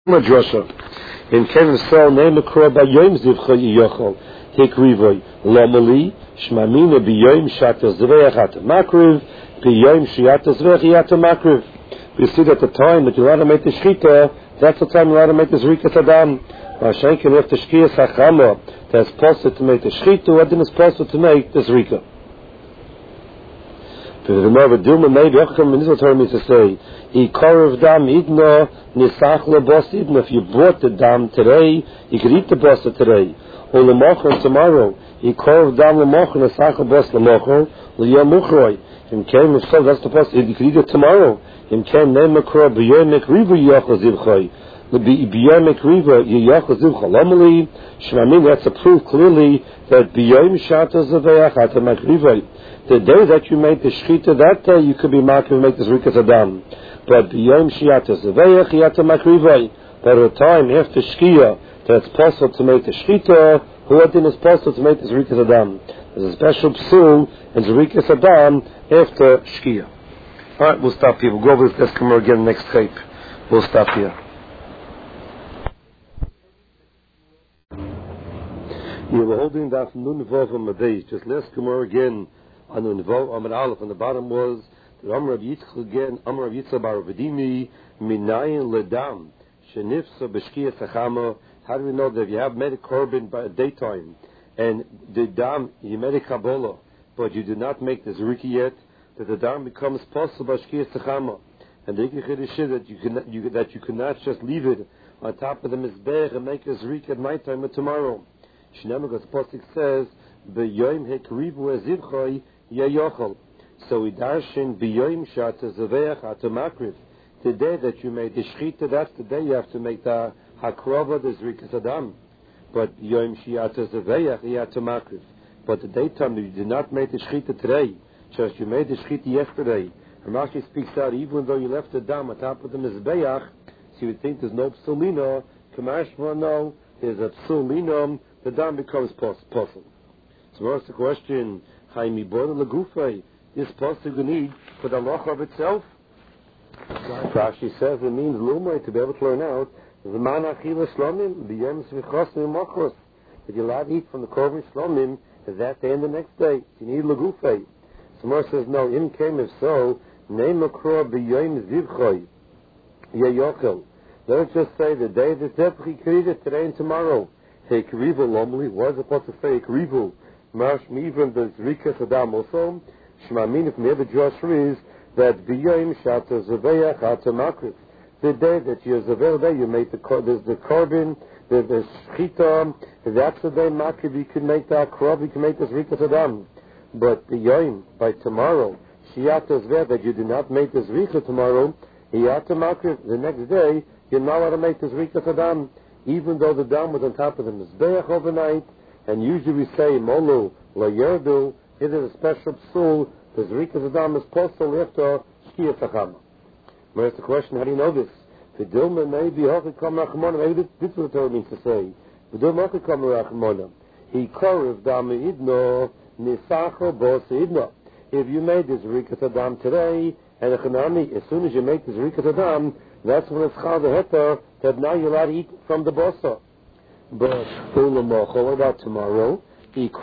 Madrasha. In Kevin Sal, name a crowd by Yom Zivcha Yochel, Hikrivoy, Lomali, Shmamina Biyom Shata Zveachat Makriv, Biyom Shiata Zveachat Makriv. We see that the time that you're allowed to make the Shchita, that's the time you're allowed to make the Zrikas Adam. Mashenkin, if the Shkia Sachama, that's possible to make the Shchita, what then is possible to make the Zrika? The Gemara Dilma maybe Ocham in this term is to say, Ikarav Dam Idna Nisach Lebos Idna. If you bought the dam today, you could eat the bosa today. Or Lemocher tomorrow. Ikarav Dam Lemocher Nisach Lebos Lemocher Liyam Uchroy. Him came if so, that's the possible. You could eat it tomorrow. Him came name Makra Biyomek Riva Yochel Zivchoy. Biyomek Riva Yochel Zivchoy. Lomali Shmamim. That's a proof clearly that Biyom Shata Zaveach Atamak Riva. The day that you made the shchita, that day you could be marked and make the zrikas adam. But b'yom shiata zeveich yata makrivay. But at the time after shkia, that it's possible to make the shchita, huadin is possible to make the zrikas adam. There's a special psul in zrikas adam after shkia. All right, we'll stop here. We'll go over this Eskimmer again next tape. We'll stop here. You were holding that nun vav on the day. Just last Gemara again. On the Nevo Amar Aleph, on the bottom was the Amar of Yitzchak again, Amar of Yitzchak Bar Vedimi, Minayin Ledam, Shenifsa Beshkia Sachama. How do we know that if you have made a korban by daytime and the dam you made a Kabbalah, but you did not make the Zriki yet, that the dam becomes possible Beshkia Sachama? And the Ikechid is that you cannot just leave it on top of the Mizbech and make a Zriki at nighttime or tomorrow. Shnemagas Pasuk says, B'yoim hekrivu ezivchoi yayochel. So we darshan b'yoim shata zaveach atamakriv. The day that you made the shchita, that's the day you have to make the hakrova, the zrikas adam. But b'yoim shiata zaveach yatamakriv. But the daytime that you did not make the shchita today, just you made the shchita yesterday. Rashi speaks out, even though you left the dam on top of the mizbeach, so you would think there's no psulina. Kamashma, no, there's a psulinum. The dam becomes possible. So what's the question? Haimi Bona Lagufay, this possible you need for the loch of itself? Rashi says it means lumay to be able to learn out the man achila shlomim b'yem svichosim machos that you're allowed to eat from the korban shlomim that day and the next day. You need lagufay. So Mar says no. Im came if so name akro b'yem zivchoy yayochel. Let's just say the day the zevchi created today and tomorrow. Hey krivu lomli. What is it supposed to say krivu? Marsh even the Zrikas Adam also. Shmamin if me the Josh is that b'yom shata zaveach atamakriv. The day that you're zavel day you make the korban, the shchita. That's the day makriv. You can make that krov. You can make the Zrikas Adam. But b'yom by tomorrow shiata zver that you do not make the Zrika tomorrow. Yata makriv. The next day you're not allowed to make the Zrikas Adam, even though the dam was on top of the mizbeach overnight. And usually we say, Molu, La Yerdu, it is a special psul, the Zrikas Adam is possible after Shkia Sachama. Where's the question, how do you know this? The Dilma may be Hochikam Rachmona, maybe this is what the Torah means to say. The Dilma Hochikam Rachmona. He Korev Dama Idno, Nisacho Bos Idno. If you made the Zrikas Adam today, and as soon as you make the Zrikas Adam, that's when it's Chal the Heter, that now you're allowed to eat from the Bosa. But what about tomorrow? Maybe the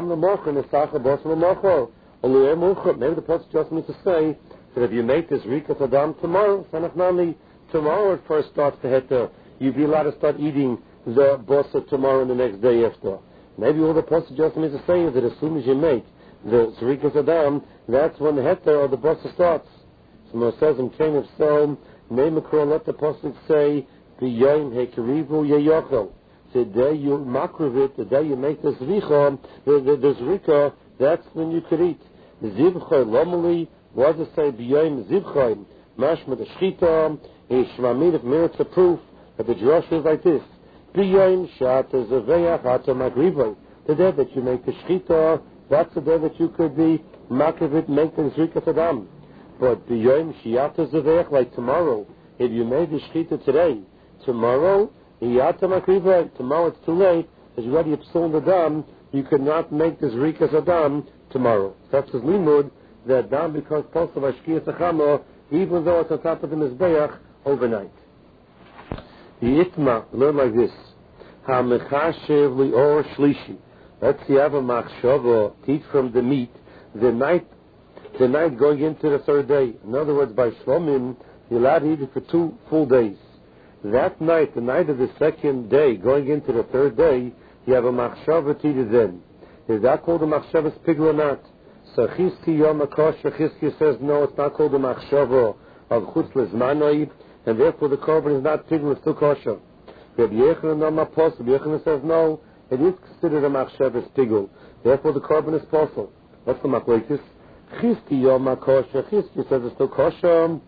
Prophet just means to say that if you make this Rikas Adam tomorrow, tomorrow it first starts to heter. You'd be allowed to start eating the bosa tomorrow and the next day after. Maybe all the Prophet just means to say is that as soon as you make the Rikas Adam, that's when the heter or the bosa starts. So it says in Cain of Psalm, let the Prophet say, B'yom hekerivu yayochel. The day you makriv it, the day you make the zricha, the zrika, that's when you could eat. The zivchoy lomali, what does it say, b'yoyim zivchoy, mashma the shchita, shmamid of merits a proof that the Josh is like this. B'yoyim shata zaveach ata makrivoy. The day that you make the shchita, that's the day that you could be makriv it, make the zrika tadam. But b'yoyim shiata zaveach, like tomorrow, if you made the shchita today, tomorrow it's too late, as you already psul the dam, you could not make this Rikas Adam tomorrow. That's his limud, that dam becomes possible by Shkia Sachama, even though it's on top of the Mizbeach overnight. The itma, learn like this. Ha-mechashev li'or shlishi. Let's see, have a machshava, teach from the meat, the night going into the third day. In other words, by Shlomim, you're allowed to eat it for 2 full days. That night, the night of the second day, going into the third day, you have a machshava to eat it then. Is that called a machshava's pigul or not? So Chizki Yom HaKosher, Chizki says, no, it's not called a machshava of chutz lezmanoi, and therefore the korban is not pigul, it's still kosher. Rabbi Yechanan Yom HaPosel, Rabbi Yechanan says, no, it is considered a machshava's pigul, therefore the korban is posel. What's the machlokes? Chizki Yom HaKosher, Chizki says it's still kosher.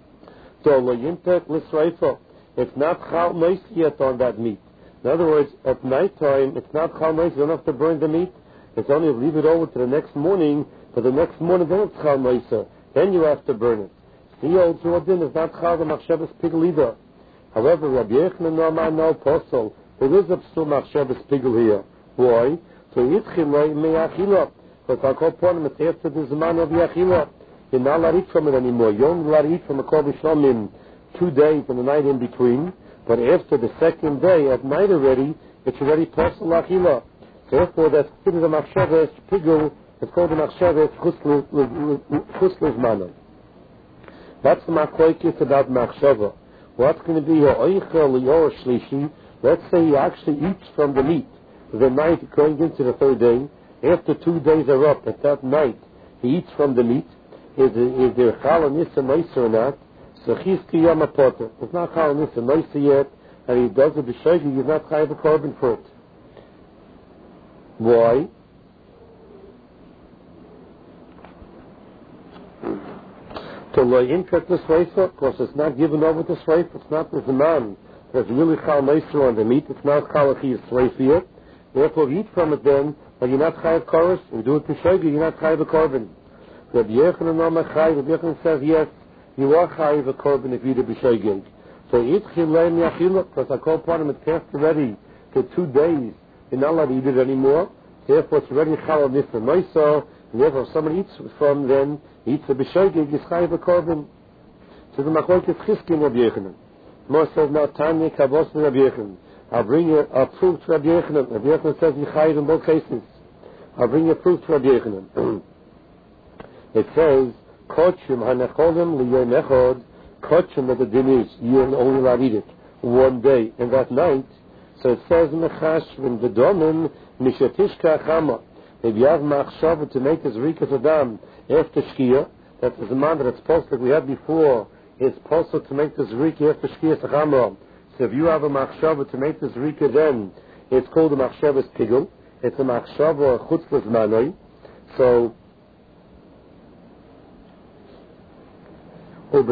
It's not chal nois yet on that meat. In other words, at night time, it's not chal nois. You don't have to burn the meat. It's only leave it over to the next morning. For the next morning, then it's chal noisa. Then you have to burn it. The old Jordan is not chal the machshavas pigul either. However, Rabbi Yechanan no posel. There is a psul machshavas pigul here. Why? So yitzchiloi me'achila. Because I'll call upon him, it's after the zman of yachila. You're not allowed to eat from it anymore. You're only allowed to eat from a korban shlomim 2 days and the night in between. But after the second day, at night already, it's already posel achila. Therefore, that's considered a machshavas pigul. It's called a machshavas chutz lezmanoi. That's the machlokes about machshava. What's going to be a oichel lior shlishi? Let's say he actually eats from the meat the night going into the third day. After 2 days are up, at that night he eats from the meat. Is there chal nisa noisa or not? So chizki yom hapoter. It's not chal nisa noisa yet, and he does it b'shoigi. He's not chayav a korban for it. Why? To loy impact the sreifa, because it's not given over to sreifa. It's not the zaman. There's really chal noisa on the meat. It's not chal achiyas sreifa yet. Therefore, you eat from it then, but you're not chayav koros. You do it b'shoigi, you're not chayav a korban. Rabbi Yechanan no chayav. Rabbi Yechanan says yes, you are chayav a korban if you eat it b'shoigi. So itchil leim yachila, because I call upon him, it's passed already for 2 days. You're not allowed to eat it anymore. Therefore, it's already chal nisa noisa, and therefore, if somebody eats from then, he eats a b'shoigi, he's chayav a korban. So the machlokes Chizki and Rabbi Yechanan. More says now Tanya Kavos and Rabbi Yechanan. I'll bring you a proof to Rabbi Yechanan. Rabbi Yechanan says you chayav in both cases. I'll bring you a proof to Rabbi Yechanan. It says, Kochim hanecholim liyom echod, Kochim that the din is, you're only allowed to eat it 1 day. And that night, so it says, Mechashvin v'domen mishatishka chama. If you have machshava to make this rikas adam after shkia, that is the man that it's supposed that we had before, it's possible to make this rika after shkia chama. So if you have a machshava to make this rika then, it's called a machshavas pigul. It's a machshava chutz lezmanoi. So, if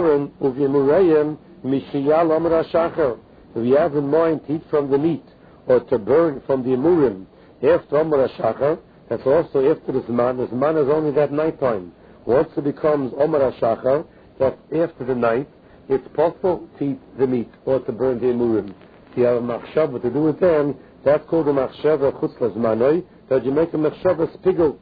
you have in mind to eat from the meat or to burn from the emurim after Omer HaShachar, that's also after the Zman. The Zman is only that night time. Once it becomes Omer HaShachar, that's after the night, it's possible to eat the meat or to burn the emurim. If you have a machshava to do it then, that's called a machshava chutz lezmanoi, that you make a machshava spigel.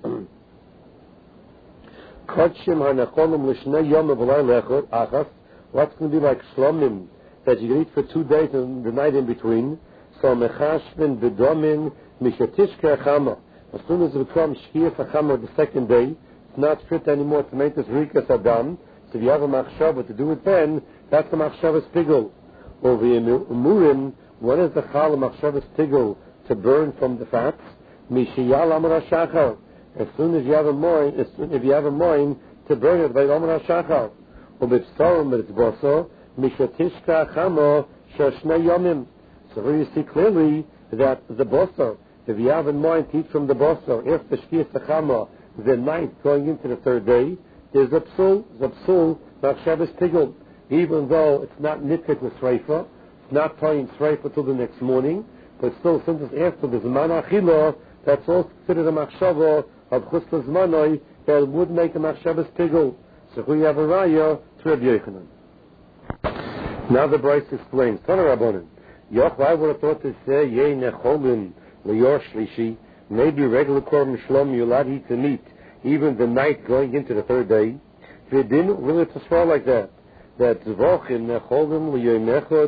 Kodshim hanecholim l'shnei yom v'lay lechot achas. What's going to be like shlomim that you can eat for 2 days and the night in between? So mechashvin v'domin mishatishke chama. As soon as it becomes shkia chama the second day, it's not fit anymore to make this rikas adam. So if you have a machshava to do it then, that's the machshava spigel. Over emurim, what is the chal machshava spigel to burn from the fats? Mishiyal amar hashachar. As soon as you have a mind, if you have a mind to burn it by Omer HaShachar, u'b'tzorim b'tzboso mishatishka chamo shoshnei yomim. So here you see clearly that the boso, if you have in mind to eat from the boso after shkiyas chamo, the night going into the third day, there's a psul machshavas pigul. Even though it's not nitpik with sreifa, it's not tying sreifa till the next morning, but still since it's after the zman achila, that's also considered a machshava of chutz lezmanoi that would make a machshavas pigul. So we have a raya to Rabbi Yechanan. Now the Bryce explains. Tana Rabbanan, Yoch, I would have thought to say yei necholim liyor shlishi. Maybe regular korban shlom you're allowed to eat the meat even the night going into the third day. If you didn't really to swear like that. That zvochin necholim liyom echod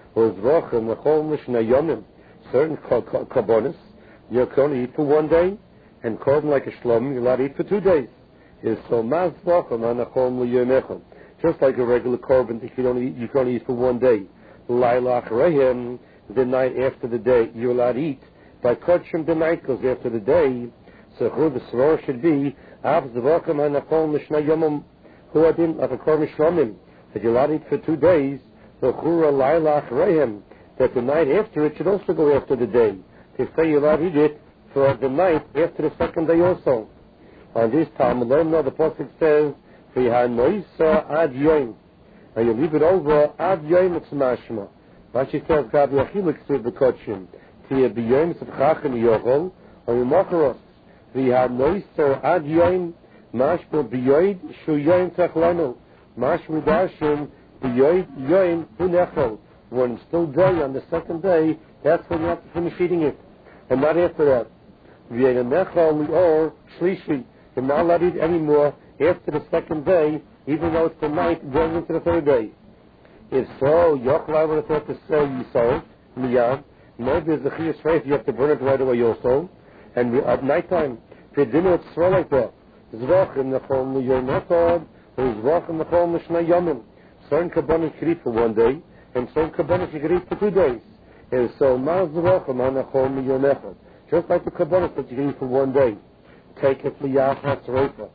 was Rochem, the Chol Mishnah Yomim, certain Karbonis, you can only eat for one day, and Korban like a Shlom, you're allowed to eat for 2 days. Is so Maz Rochem, Anachom L'Yomechem. Just like a regular Korban, you can only eat for 1 day. Laila Achrayim, the night after the day, you're allowed to eat. By Kodshim, the night goes after the day. So who the Sror should be, Av Zvochem Anachom Mishnah Yomim, who I didn't, like a Korban Shlomim, that you're allowed to eat for 2 days. So Chura Laila Achrayim, that the night after it should also go after the day. They say you're allowed to eat it for the night after the second day also. On this time, the Pasuk says, V'hanoisa ad yoim. And you leave it over ad yoim it's mashma. Rashi says, Gabi achilik sid b'kodshim. Tia b'yoim s'v'chachem yochol, or yimocharos. V'hanoisa ad yoim, mashma b'yoid shu yoim techlanu. Mashma dashim b'yoid yoim hunechol. When it's still day on the second day, that's when you have to finish eating it. And not after that. V'yenechol li'or shlishi. You're not allowed to eat anymore after the second day, even though it's the night going into the third day. If so, Yochel would have thought to say Yisol, Miyad. Maybe there's the Chiyas Reif, you have to burn it right away also. And at nighttime, if you dinner it's throw like that. Zvochem Nechol L'Yom Echad, or Zvochem Nechol Mishnah Yomim. Certain Kabbalah you can eat for 1 day, and certain Kabbalah you can eat for 2 days. And so, Ma Zvochem Nechol L'Yom Echad. Just like the Kabbalah that you can eat for 1 day. Take it L'Yachat Reifa.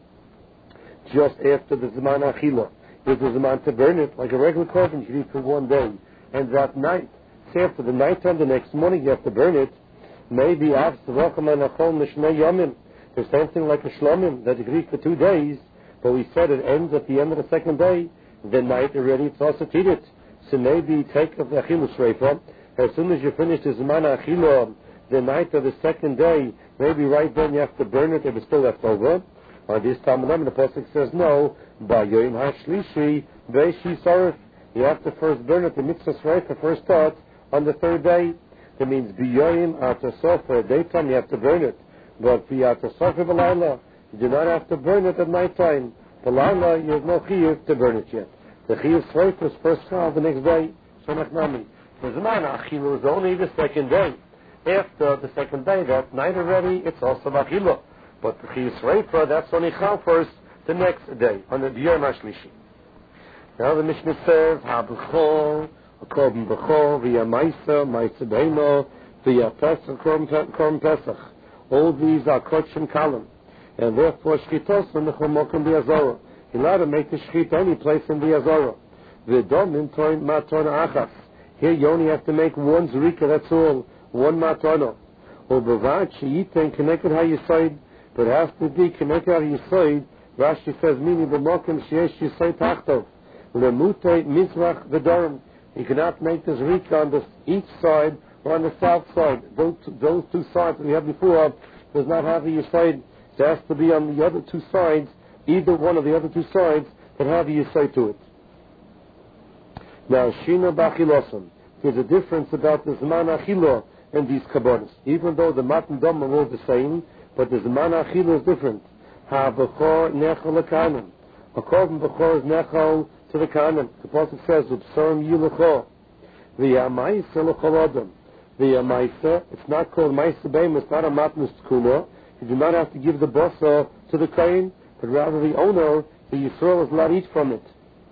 Just after the Zman Achila. If the Zman to burn it, like a regular korban, you can eat for 1 day. And that night, say after the night time, the next morning you have to burn it. Maybe after Zvochem Anachol Mishnah Yomim. There's something like a Shlomim that you can eat for 2 days, but we said it ends at the end of the second day. The night already, it's also to eat it. So maybe take the Achilus Reifa. As soon as you finish the Zman Achila, the night of the second day, maybe right then you have to burn it if it's still left over. On this time, the Pasuk says no. By Yoim HaShlishi, Beishi Sarif. You have to first burn it, the mitzvah Sreif, first start on the third day. That means B'yoim Atasof, for a daytime you have to burn it. But B'yatasof B'layla, you do not have to burn it at nighttime. B'layla, you have no chiyuv to burn it yet. The chiyuv Sreif was first child the next day. Shemachnami. The Zman Achila was only the second day. After the second day, that night already, it's also Achila. But the Chiyus Reifa, that's only Chal first, the next day, on the Yom HaShlishi. Now the Mishnah says, Ha-B'chol, Korban B'chol, V'ya Maisa, Maisa Beino, V'ya Pesach, Korban Pesach. All these are Kodshim Kalim. And therefore, Shchitos, Nechol Mokum B'Yazorah. You're allowed to make the Shchit any place in B'Yazorah. V'dom in Toin Maton Achas. Here you only have to make 1 Zrika, that's all. 1 Matono. Or B'vad, She'iten, Connected HaYisayid. But it has to be connected Yisoid. Rashi says, meaning the Mokim Sheesh Yisoid Tachtov. Lemute Mizrach V'Dorim. You cannot make this Zrika on the east side or on the south side. Those 2 sides that we had before does not have the Yisoid. It has to be on the other 2 sides, either one of the other 2 sides that have the Yisoid to it. Now, Shina B'Achilosam. There's a difference about the Zman Achilo and these kabbalas. Even though the Matan Dom are all the same, but the Zman Achila is different. Ha-B'chor nechol l'kanim. A korban b'chor is nechol to the kanim. The Pasuk says, Upsarim yilucho. V'yamaisa l'chol adam. V'yamaisa, it's not called Maisa Beim, it's not a matnus tkula. You do not have to give the bossa to the kain, but rather the owner, the Yisrael is allowed to eat from it.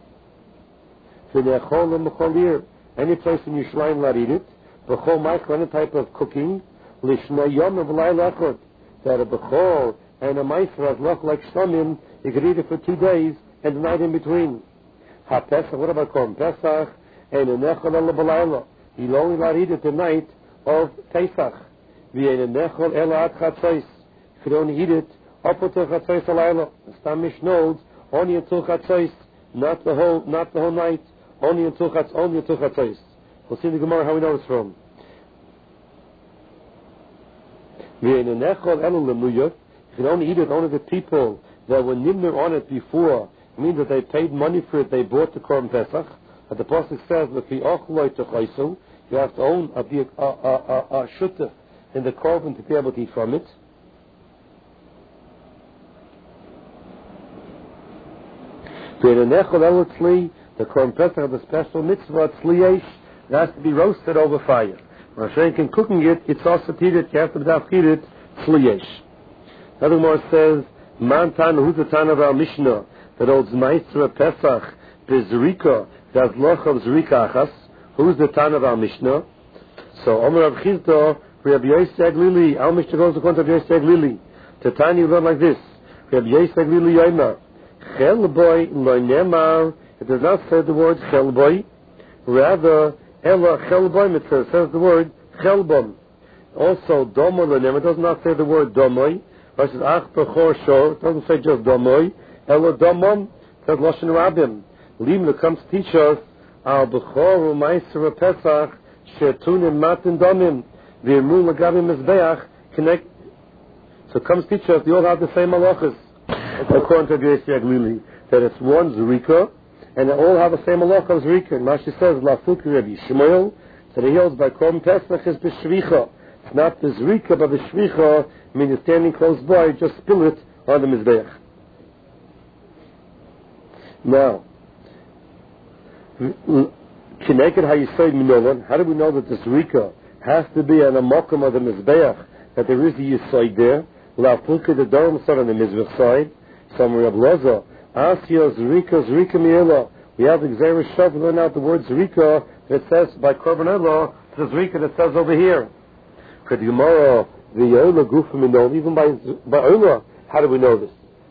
V'nechol l'mecholir. Any place in Yerushalayim allowed to eat it. B'chol ma'ikol, any type of cooking. L'shnei yom v'layla echad. That a Bechor and a Maisra look like Shlamim, you could eat it for 2 days and the night in between. Ha-Pesach, what about Korban Pesach? And a Nechol Ela B'Layla. You'll only allowed to eat it the night of Pesach. V'yen a Nechol Ela Ad Chatzos. You could only eat it up until Chatzos Alayla. The Stamish knows only until Chatzos, not the whole night, only until Chatzos. We'll see in the Gemara how we know it's from. You can only eat it only the people that were nimmer on it before. It means that they paid money for it, they bought the Korban Pesach. And the Pasuk says, you have to own a shutah in the Korban to be able to eat from it. The Korban Pesach has a special mitzvah, tzliyesh, It has to be roasted over fire. When cooking it, it's also heated. You have to heat it fliyesh. Another more says, Man Tan, who's the Tan of our Mishnah that holds Meister Pesach Bezrika, that's Loch of Zrika Achas. Who's the Tan of our Mishnah? So Omer Rav Chizda, Rabbi Yosef Lili, our Mishnah goes according to Rabbi Yosef Lili. The Tanya you learn like this: Rabbi Yosef Lili Yomer, Chelboy Lo Nemar. It does not say the word Chelboy, rather Ella Chelboy. It says the word Chelbom. Also Domo Lo Nemar does not say the word Domoy. Versus Ach Bechor Shor doesn't say just Domoy. Ella Domom says Lashon Rabim. Limna comes to teach us Al Bechor U'Meiser Pesach Shetunim Matin Domim V'Irmu L'Gavim Mizbeach connect. So comes teach us they all have the same halachas according to Rabbi Yosef Lili, that it's one Zrika and they all have the same halacha of Zrika. And Rashi says La Fuki Rabbi Shmuel that he holds by Korban Pesach is b'shvicha. It's not the Zrika but the shvicha, meaning standing close by, just spill it on the Mizbeach. Now, Kineket HaYisod Minolan, how do we know that the Zrika has to be on the Mokum of the Mizbeach, that there is the Yisod there? La Pulka the Dome side on the Mizbeach side. Some Reb Loza, Asya Zrika Miela. We have the Xerah Shav learn out the word Zrika that says by Korban Elo, the Zrika that says over here. For the Gemara, the Yola Gufa Minol, even by Ola, how do we know this?